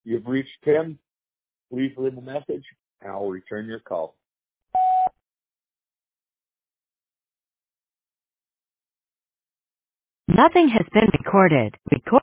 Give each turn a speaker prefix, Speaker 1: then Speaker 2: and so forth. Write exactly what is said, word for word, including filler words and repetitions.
Speaker 1: You've reached Tim. Please leave a message, and I'll return your call.
Speaker 2: Nothing has been recorded. Record